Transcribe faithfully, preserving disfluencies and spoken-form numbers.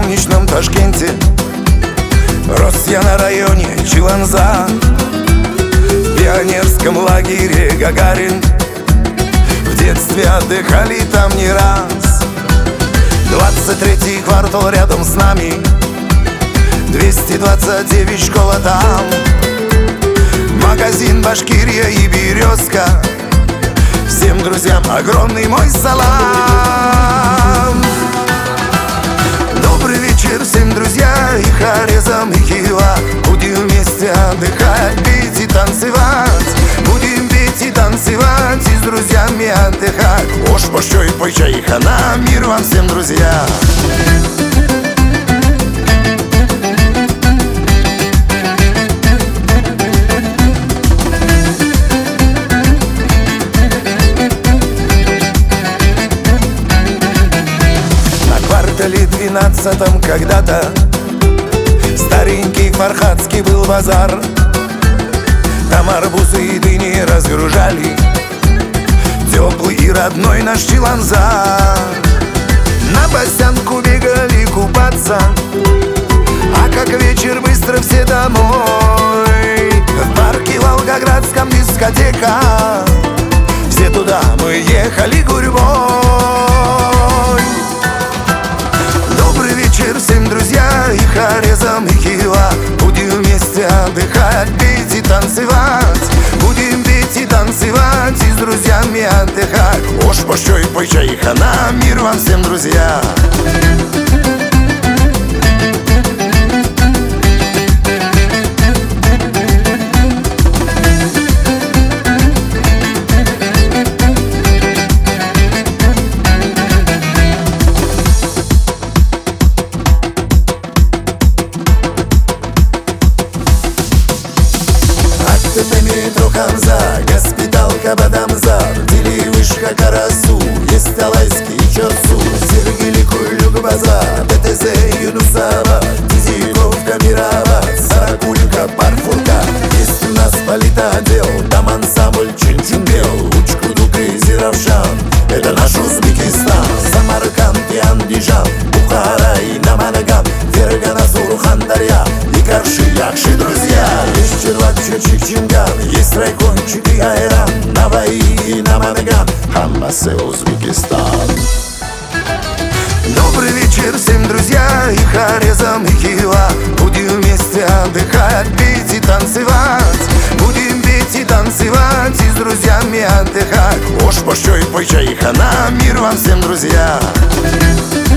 солнечном Ташкенте. Рос я на районе Чиланза, в пионерском лагере Гагарин. В детстве отдыхали там не раз. Двадцать третий квартал рядом с нами, двести двадцать девять школа там. Магазин Башкирия и Березка, всем друзьям огромный мой салам. Добрый вечер всем, друзья, и Хорезм, и Хива. Будем вместе отдыхать, петь и танцевать. Будем петь и танцевать, и с друзьями отдыхать. Ош, пощой, пой, чай, хана, мир вам всем, друзья. двенадцатом когда-то старенький Фархадский был базар. Там арбузы и дыни разгружали, теплый и родной наш Чиланза. На Басянку бегали купаться, а как вечер быстро все домой. В парке Волгоградском дискотека, все туда мы ехали гурьбой. Всем, друзья, и Хорезм, и Хива. Будем вместе отдыхать, петь и танцевать. Будем петь и танцевать, и с друзьями отдыхать. Ош, пощой, пой, чай, хана, мир вам всем, друзья. Метро Хамза, госпиталка Бадамзар, Дили вышка Карасу, есть Алайский Чорсу, Сергели Кулюк Базар, ДТЗ Юнусава, Тизиковка Мирава, Саракулька Парфурка. Есть у нас политотдел, там ансамбль Чин-Чин-Бел, Учкудук и Зиравшан, это наш Узбекистан. Самарканд и Андижан, Бухара и Наманган, Фергана, Сурхан, Дарья и Карши, Якши, друзья. Есть Черлак, Чучик, Чинган, есть Райкончик и Айран, Наваи и Наманган, Хаммасе, Узбекистан. Добрый вечер всем, друзья, и Хорезм, и Хива. Будем вместе отдыхать, петь и танцевать. Будем петь и танцевать, и с друзьями отдыхать. Ош, пощой, пой, чай, хана, мир вам всем, друзья.